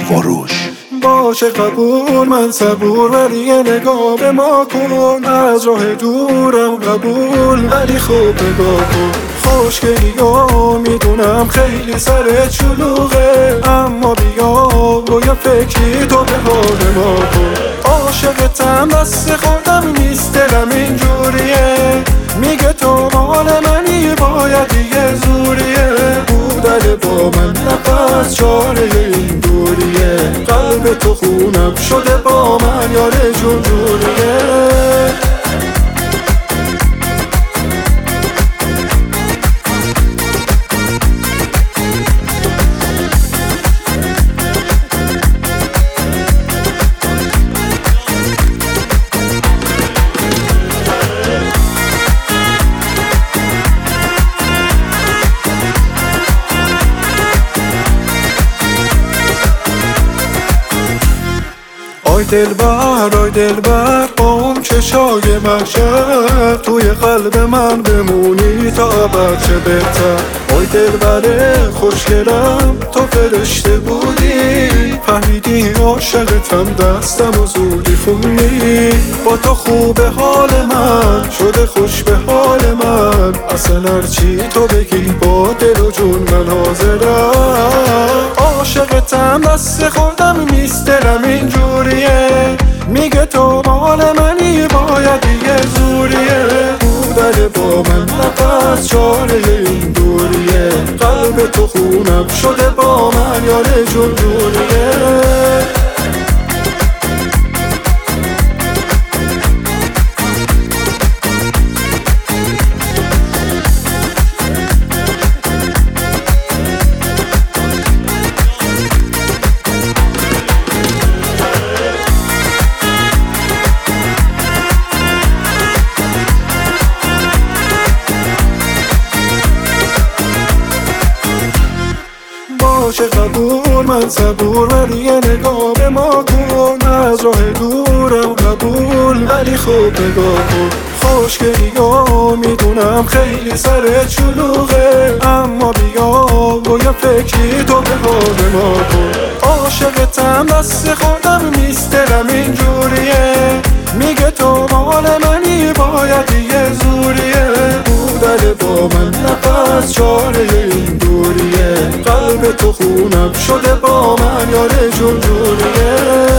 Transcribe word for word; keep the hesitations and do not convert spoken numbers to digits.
واروش. باشه قبول من صبور، ولی یه نگاه به ما کن. از راه دورم قبول، ولی خوب نگاه کن. خوشگلی ها میدونم خیلی سر چلوغه، اما بیا و یه فکری تو به حال ما کن. عاشقتم دست خودم نیست، دلم اینجوریه. میگه تو مال منی، باید دیگه زوریه. بودن با من نفس چاره این دوریه. قلب تو خونم شده با من، یاره جون جوریه. آی دلبر آی دلبر، با اون چشای محشر توی قلب من بمونی تا ابد چه بهتر. آی دلبر خوشگلم، تو فرشته بودی، فهمیدی عاشقتم دستم و زودی خوندی. با تو خوبه حال من شده خوش به حال من، اصلا هرچی تو بگی با دل و جون من حاضرم. عاشقتم دست خودم نیست، دلم اینجوریه. میگه تو مال منی، باید دیگه زوریه. بودن با من نفس چاره این دوریه. قلب تو خونم شده با من، یاره جون جوریه. باشه قبول من صبور، ولی یه نگاه به ما کن. از راه دورم قبول، ولی خوب نگاه کن. خوشگلی ها میدونم خیلی سر چلوغه، اما بیا و یه فکری تو به حال ما کن. عاشقتم دست خودم نیست، دلم اینجوریه. میگه تو مال منی، باید دیگه زوریه. بودن با من نفس چاره این دوریه. قلب تو خونم شده با من، یاره جون جوریه.